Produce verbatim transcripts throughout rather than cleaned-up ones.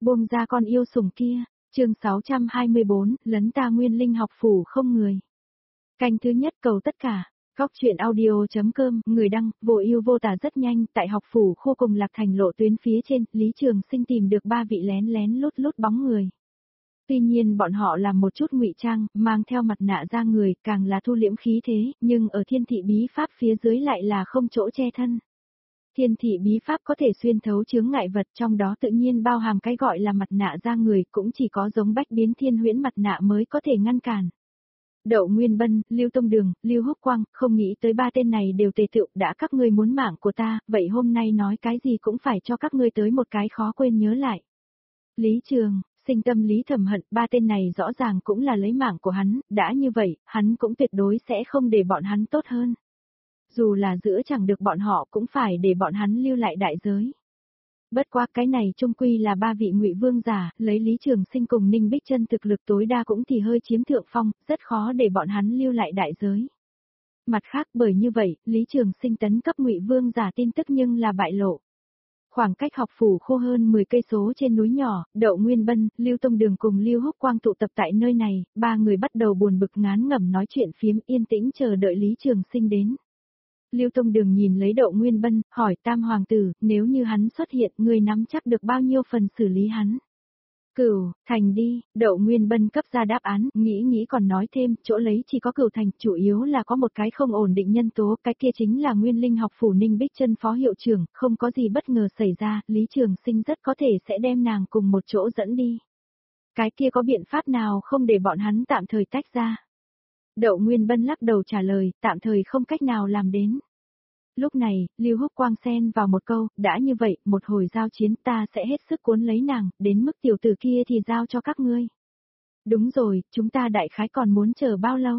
Buông ra con yêu sủng kia, chương sáu trăm hai mươi bốn, lấn ta Nguyên Linh học phủ không người. Canh thứ nhất cầu tất cả, góc truyện audio.com, người đăng, vô ưu vô tả. Rất nhanh, tại học phủ khu cùng Lạc Thành lộ tuyến phía trên, Lý Trường Sinh tìm được ba vị lén lén lút lút bóng người. Tuy nhiên bọn họ làm một chút ngụy trang, mang theo mặt nạ ra người, càng là thu liễm khí thế, nhưng ở thiên thị bí pháp phía dưới lại là không chỗ che thân. Thiên thị bí pháp có thể xuyên thấu chướng ngại vật, trong đó tự nhiên bao hàm cái gọi là mặt nạ ra người, cũng chỉ có giống Bách Biến Thiên Huyễn mặt nạ mới có thể ngăn cản. Đậu Nguyên Bân, Lưu Tông Đường, Lưu Húc Quang, không nghĩ tới ba tên này đều tề tựu, đã các ngươi muốn mạng của ta, vậy hôm nay nói cái gì cũng phải cho các ngươi tới một cái khó quên nhớ lại. Lý Trường Sinh tâm lý thầm hận, ba tên này rõ ràng cũng là lấy mạng của hắn, đã như vậy, hắn cũng tuyệt đối sẽ không để bọn hắn tốt hơn. Dù là giữa chẳng được bọn họ cũng phải để bọn hắn lưu lại đại giới. Bất quá cái này chung quy là ba vị ngụy vương giả, lấy Lý Trường Sinh cùng Ninh Bích Chân thực lực tối đa cũng thì hơi chiếm thượng phong, rất khó để bọn hắn lưu lại đại giới. Mặt khác bởi như vậy, Lý Trường Sinh tấn cấp ngụy vương giả tin tức nhưng là bại lộ. Khoảng cách học phủ khô hơn mười cây số trên núi nhỏ, Đậu Nguyên Bân, Lưu Tông Đường cùng Lưu Húc Quang tụ tập tại nơi này, ba người bắt đầu buồn bực ngán ngẩm nói chuyện phiếm, yên tĩnh chờ đợi Lý Trường Sinh đến. Lưu Tông Đường nhìn lấy Đậu Nguyên Bân, hỏi Tam Hoàng tử, nếu như hắn xuất hiện, ngươi nắm chắc được bao nhiêu phần xử lý hắn? Cửu Thành đi, Đậu Nguyên Bân cấp ra đáp án, nghĩ nghĩ còn nói thêm, chỗ lấy chỉ có Cửu Thành, chủ yếu là có một cái không ổn định nhân tố, cái kia chính là Nguyên Linh học phủ Ninh Bích Chân phó hiệu trưởng, không có gì bất ngờ xảy ra, Lý Trường Sinh rất có thể sẽ đem nàng cùng một chỗ dẫn đi. Cái kia có biện pháp nào không để bọn hắn tạm thời tách ra? Đậu Nguyên Bân lắc đầu trả lời, tạm thời không cách nào làm đến. Lúc này, Lưu Húc Quang xen vào một câu, đã như vậy, một hồi giao chiến ta sẽ hết sức cuốn lấy nàng, đến mức tiểu tử kia thì giao cho các ngươi. Đúng rồi, chúng ta đại khái còn muốn chờ bao lâu?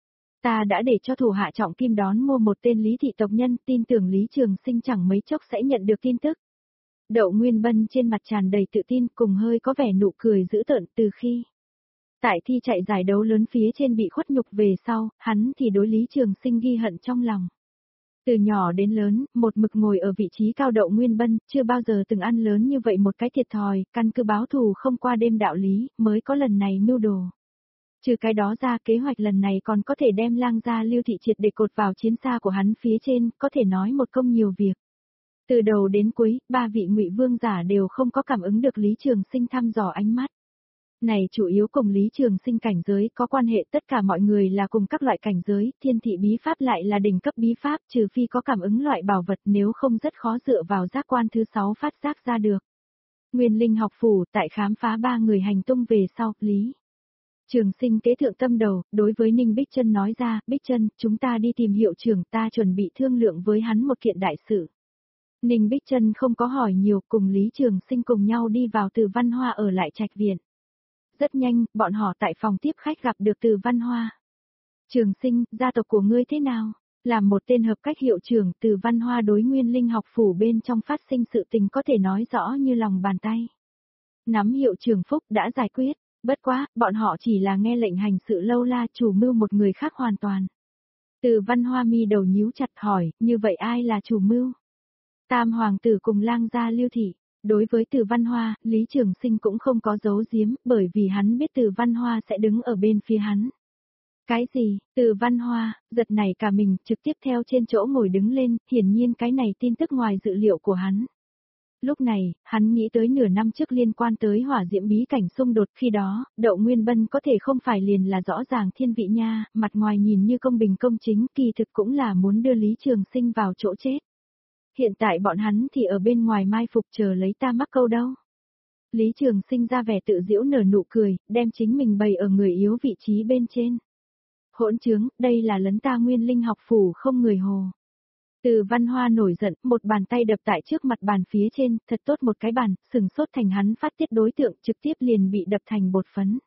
Ta đã để cho thủ hạ Trọng Kim đón mua một tên Lý thị tộc nhân, tin tưởng Lý Trường Sinh chẳng mấy chốc sẽ nhận được tin tức. Đậu Nguyên Bân trên mặt tràn đầy tự tin, cùng hơi có vẻ nụ cười dữ tợn. Từ khi tại thi chạy giải đấu lớn phía trên bị khuất nhục về sau, hắn thì đối Lý Trường Sinh ghi hận trong lòng. Từ nhỏ đến lớn, một mực ngồi ở vị trí cao Đậu Nguyên Bân, chưa bao giờ từng ăn lớn như vậy một cái thiệt thòi, căn cứ báo thù không qua đêm đạo lý, mới có lần này mưu đồ. Trừ cái đó ra, kế hoạch lần này còn có thể đem Lang gia Lưu thị triệt để cột vào chiến xa của hắn phía trên, có thể nói một công nhiều việc. Từ đầu đến cuối, ba vị ngụy vương giả đều không có cảm ứng được Lý Trường Sinh thăm dò ánh mắt. Này chủ yếu cùng Lý Trường Sinh cảnh giới có quan hệ, tất cả mọi người là cùng các loại cảnh giới, thiên thị bí pháp lại là đỉnh cấp bí pháp, trừ phi có cảm ứng loại bảo vật, nếu không rất khó dựa vào giác quan thứ sáu phát giác ra được. Nguyên Linh học phủ tại khám phá ba người hành tung về sau, Lý Trường Sinh kế thượng tâm đầu, đối với Ninh Bích Chân nói ra, Bích Chân, chúng ta đi tìm hiệu trưởng, ta chuẩn bị thương lượng với hắn một kiện đại sự. Ninh Bích Chân không có hỏi nhiều, cùng Lý Trường Sinh cùng nhau đi vào Từ Văn Hoa ở lại trạch viện. Rất nhanh, bọn họ tại phòng tiếp khách gặp được Từ Văn Hoa. Trường Sinh, gia tộc của ngươi thế nào? Làm một tên hợp cách hiệu trưởng, Từ Văn Hoa đối Nguyên Linh học phủ bên trong phát sinh sự tình có thể nói rõ như lòng bàn tay. Nắm hiệu trưởng phúc đã giải quyết, bất quá, bọn họ chỉ là nghe lệnh hành sự lâu la, chủ mưu một người khác hoàn toàn. Từ Văn Hoa mi đầu nhíu chặt hỏi, như vậy ai là chủ mưu? Tam hoàng tử cùng Lang gia Lưu thị. Đối với Từ Văn Hoa, Lý Trường Sinh cũng không có giấu giếm, bởi vì hắn biết Từ Văn Hoa sẽ đứng ở bên phía hắn. Cái gì? Từ Văn Hoa, giật này cả mình, trực tiếp theo trên chỗ ngồi đứng lên, hiển nhiên cái này tin tức ngoài dự liệu của hắn. Lúc này, hắn nghĩ tới nửa năm trước liên quan tới hỏa diễm bí cảnh xung đột, khi đó, Đậu Nguyên Bân có thể không phải liền là rõ ràng thiên vị nha, mặt ngoài nhìn như công bình công chính, kỳ thực cũng là muốn đưa Lý Trường Sinh vào chỗ chết. Hiện tại bọn hắn thì ở bên ngoài mai phục chờ lấy ta mắc câu đâu. Lý Trường Sinh ra vẻ tự giễu nở nụ cười, đem chính mình bày ở người yếu vị trí bên trên. Hỗn trướng, đây là lấn ta Nguyên Linh học phủ không người hồ. Từ Văn Hoa nổi giận, một bàn tay đập tại trước mặt bàn phía trên, thật tốt một cái bàn, sừng sốt thành hắn phát tiết đối tượng, trực tiếp liền bị đập thành bột phấn.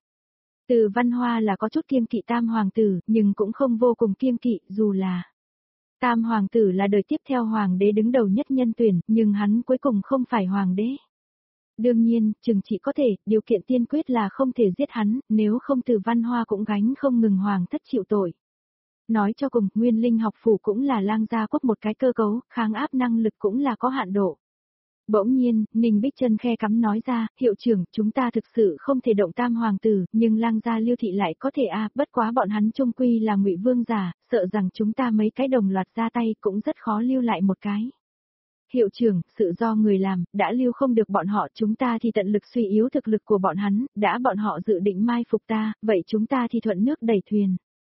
Từ Văn Hoa là có chút kiêng kỵ Tam hoàng tử, nhưng cũng không vô cùng kiêng kỵ, dù là Tam hoàng tử là đời tiếp theo hoàng đế đứng đầu nhất nhân tuyển, nhưng hắn cuối cùng không phải hoàng đế. Đương nhiên, chừng chỉ có thể, điều kiện tiên quyết là không thể giết hắn, nếu không Từ Văn Hoa cũng gánh không ngừng hoàng thất chịu tội. Nói cho cùng, Nguyên Linh học phủ cũng là Lang gia quốc một cái cơ cấu, kháng áp năng lực cũng là có hạn độ. Bỗng nhiên, Ninh Bích Trân khe cắm nói ra, hiệu trưởng, chúng ta thực sự không thể động tam hoàng tử, nhưng lang gia Lưu thị lại có thể a, bất quá bọn hắn chung quy là Ngụy vương giả, sợ rằng chúng ta mấy cái đồng loạt ra tay cũng rất khó lưu lại một cái. Hiệu trưởng, sự do người làm, đã lưu không được bọn họ, chúng ta thì tận lực suy yếu thực lực của bọn hắn, đã bọn họ dự định mai phục ta, vậy chúng ta thì thuận nước đẩy thuyền.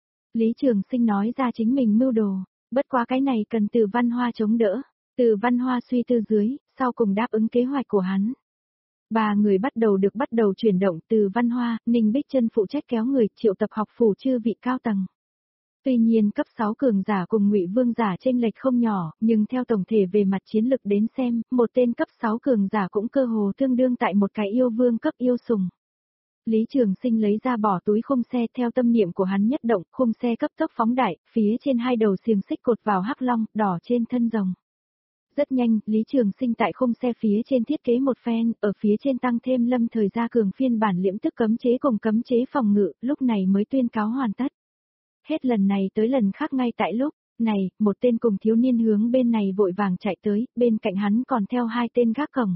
Lý Trường Sinh nói ra chính mình mưu đồ, bất quá cái này cần Từ Văn Hoa chống đỡ. Từ Văn Hoa suy tư dưới, sau cùng đáp ứng kế hoạch của hắn. Ba người bắt đầu được bắt đầu chuyển động. Từ Văn Hoa, Ninh Bích Trân phụ trách kéo người triệu tập học phủ chư vị cao tầng. Tuy nhiên cấp sáu cường giả cùng Ngụy vương giả chênh lệch không nhỏ, nhưng theo tổng thể về mặt chiến lực đến xem, một tên cấp sáu cường giả cũng cơ hồ tương đương tại một cái yêu vương cấp yêu sùng. Lý Trường Sinh lấy ra bỏ túi khung xe, theo tâm niệm của hắn nhất động, khung xe cấp tốc phóng đại, phía trên hai đầu xiềng xích cột vào hắc long, đỏ trên thân rồng. Rất nhanh, Lý Trường Sinh tại khung xe phía trên thiết kế một phen, ở phía trên tăng thêm lâm thời gia cường phiên bản liễm tức cấm chế cùng cấm chế phòng ngự, lúc này mới tuyên cáo hoàn tất. Hết lần này tới lần khác ngay tại lúc này, một tên cùng thiếu niên hướng bên này vội vàng chạy tới, bên cạnh hắn còn theo hai tên gác cổng.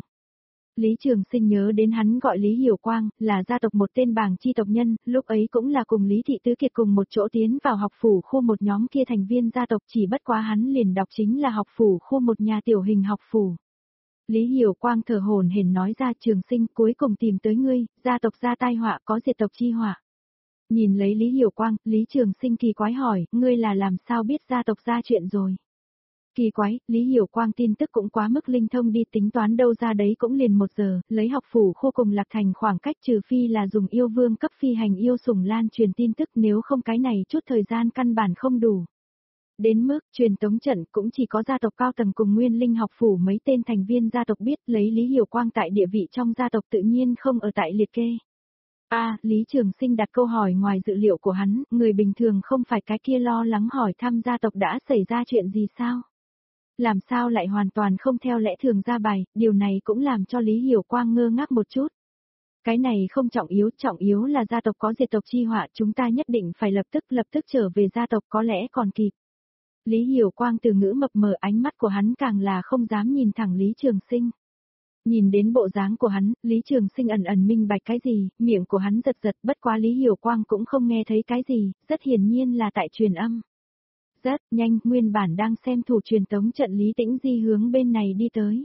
Lý Trường Sinh nhớ đến hắn gọi Lý Hiểu Quang, là gia tộc một tên bàng chi tộc nhân, lúc ấy cũng là cùng Lý Thị Tứ Kiệt cùng một chỗ tiến vào học phủ khu một nhóm kia thành viên gia tộc, chỉ bất quá hắn liền đọc chính là học phủ khu một nhà tiểu hình học phủ. Lý Hiểu Quang thở hổn hển nói ra, Trường Sinh, cuối cùng tìm tới ngươi, gia tộc gia tai họa có diệt tộc chi họa. Nhìn lấy Lý Hiểu Quang, Lý Trường Sinh kỳ quái hỏi, ngươi là làm sao biết gia tộc ra chuyện rồi? Kỳ quái, Lý Hiểu Quang tin tức cũng quá mức linh thông đi, tính toán đâu ra đấy cũng liền một giờ, lấy học phủ khu cùng Lạc Thành khoảng cách, trừ phi là dùng yêu vương cấp phi hành yêu sủng lan truyền tin tức, nếu không cái này chút thời gian căn bản không đủ. Đến mức truyền tống trận cũng chỉ có gia tộc cao tầng cùng Nguyên Linh học phủ mấy tên thành viên gia tộc biết, lấy Lý Hiểu Quang tại địa vị trong gia tộc tự nhiên không ở tại liệt kê. A, à, Lý Trường Sinh đặt câu hỏi ngoài dự liệu của hắn, người bình thường không phải cái kia lo lắng hỏi thăm gia tộc đã xảy ra chuyện gì sao? Làm sao lại hoàn toàn không theo lẽ thường ra bài, điều này cũng làm cho Lý Hiểu Quang ngơ ngác một chút. Cái này không trọng yếu, trọng yếu là gia tộc có diệt tộc chi họa, chúng ta nhất định phải lập tức lập tức trở về gia tộc, có lẽ còn kịp. Lý Hiểu Quang từ ngữ mập mờ, ánh mắt của hắn càng là không dám nhìn thẳng Lý Trường Sinh. Nhìn đến bộ dáng của hắn, Lý Trường Sinh ẩn ẩn minh bạch cái gì, miệng của hắn giật giật, bất quá Lý Hiểu Quang cũng không nghe thấy cái gì, rất hiển nhiên là tại truyền âm. Rất nhanh, nguyên bản đang xem thủ truyền tống trận Lý Tĩnh Di hướng bên này đi tới.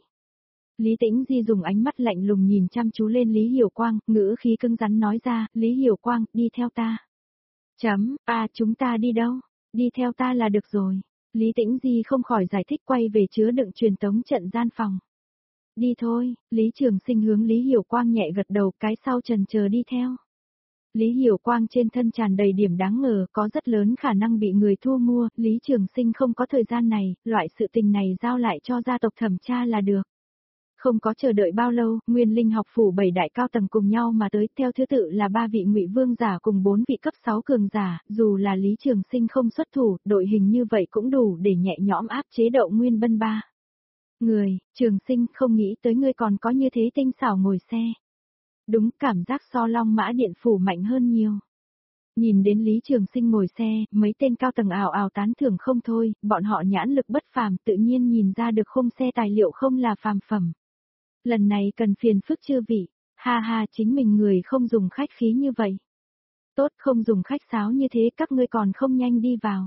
Lý Tĩnh Di dùng ánh mắt lạnh lùng nhìn chăm chú lên Lý Hiểu Quang, ngữ khí cứng rắn nói ra, Lý Hiểu Quang, đi theo ta. Chấm, à chúng ta đi đâu? Đi theo ta là được rồi. Lý Tĩnh Di không khỏi giải thích, quay về chứa đựng truyền tống trận gian phòng. Đi thôi, Lý Trường Sinh hướng Lý Hiểu Quang nhẹ gật đầu, cái sau trần chờ đi theo. Lý Hiểu Quang trên thân tràn đầy điểm đáng ngờ, có rất lớn khả năng bị người thu mua, Lý Trường Sinh không có thời gian này, loại sự tình này giao lại cho gia tộc thẩm tra là được. Không có chờ đợi bao lâu, Nguyên Linh học phủ bảy đại cao tầng cùng nhau mà tới, theo thứ tự là ba vị Ngụy vương giả cùng bốn vị cấp sáu cường giả, dù là Lý Trường Sinh không xuất thủ, đội hình như vậy cũng đủ để nhẹ nhõm áp chế Đậu Nguyên Bân ba. Người, Trường Sinh, không nghĩ tới ngươi còn có như thế tinh xảo ngồi xe. Đúng, cảm giác so Long Mã Điện phủ mạnh hơn nhiều. Nhìn đến Lý Trường Sinh ngồi xe, mấy tên cao tầng ảo ảo tán thưởng không thôi, bọn họ nhãn lực bất phàm, tự nhiên nhìn ra được khung xe tài liệu không là phàm phẩm. Lần này cần phiền phức chư vị, ha ha, chính mình người không dùng khách khí như vậy. Tốt, không dùng khách sáo như thế, các ngươi còn không nhanh đi vào.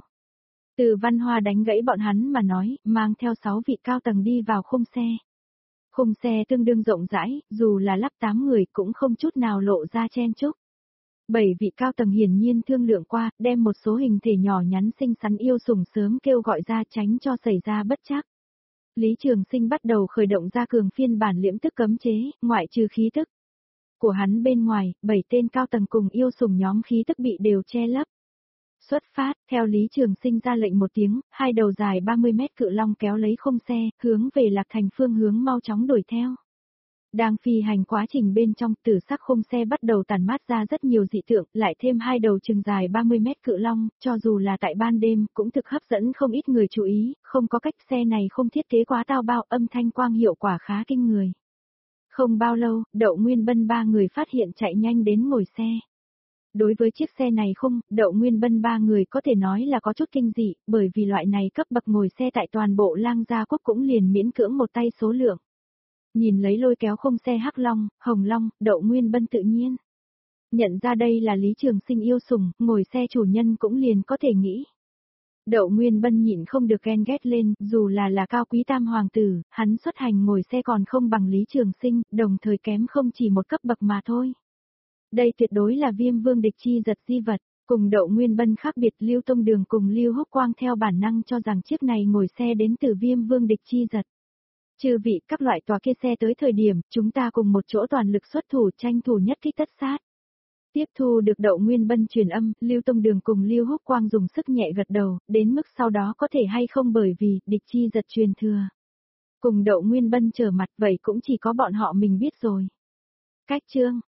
Từ Văn Hoa đánh gãy bọn hắn mà nói, mang theo sáu vị cao tầng đi vào khung xe. Khung xe tương đương rộng rãi, dù là lắp tám người cũng không chút nào lộ ra chen chúc. Bảy vị cao tầng hiển nhiên thương lượng qua, đem một số hình thể nhỏ nhắn xinh xắn yêu sủng sớm kêu gọi ra, tránh cho xảy ra bất trắc. Lý Trường Sinh bắt đầu khởi động ra cường phiên bản liễm tức cấm chế, ngoại trừ khí tức của hắn bên ngoài, bảy tên cao tầng cùng yêu sủng nhóm khí tức bị đều che lấp. Xuất phát, theo Lý Trường Sinh ra lệnh một tiếng, hai đầu dài ba mươi mét cự long kéo lấy khung xe, hướng về Lạc Thành phương hướng mau chóng đuổi theo. Đang phi hành quá trình bên trong, tử sắc khung xe bắt đầu tản mát ra rất nhiều dị tượng, lại thêm hai đầu chừng dài ba mươi mét cự long, cho dù là tại ban đêm, cũng thực hấp dẫn không ít người chú ý, không có cách, xe này không thiết kế quá tao bao, âm thanh quang hiệu quả khá kinh người. Không bao lâu, Đậu Nguyên Bân ba người phát hiện chạy nhanh đến ngồi xe. Đối với chiếc xe này không, Đậu Nguyên Bân ba người có thể nói là có chút kinh dị, bởi vì loại này cấp bậc ngồi xe tại toàn bộ Lang Gia Quốc cũng liền miễn cưỡng một tay số lượng. Nhìn lấy lôi kéo khung xe Hắc Long, Hồng Long, Đậu Nguyên Bân tự nhiên. Nhận ra đây là Lý Trường Sinh yêu sủng, ngồi xe chủ nhân cũng liền có thể nghĩ. Đậu Nguyên Bân nhịn không được ghen ghét lên, dù là là cao quý tam hoàng tử, hắn xuất hành ngồi xe còn không bằng Lý Trường Sinh, đồng thời kém không chỉ một cấp bậc mà thôi. Đây tuyệt đối là Viêm Vương địch chi giật di vật, cùng Đậu Nguyên Bân khác biệt. Lưu Tông Đường cùng Lưu Húc Quang theo bản năng cho rằng chiếc này ngồi xe đến từ Viêm Vương địch chi giật. Chư vị, các loại tòa kia xe tới thời điểm, chúng ta cùng một chỗ toàn lực xuất thủ, tranh thủ nhất kích tất sát. Tiếp thu được Đậu Nguyên Bân truyền âm, Lưu Tông Đường cùng Lưu Húc Quang dùng sức nhẹ gật đầu, đến mức sau đó có thể hay không bởi vì địch chi giật truyền thừa. Cùng Đậu Nguyên Bân trở mặt vậy cũng chỉ có bọn họ mình biết rồi. Cách chương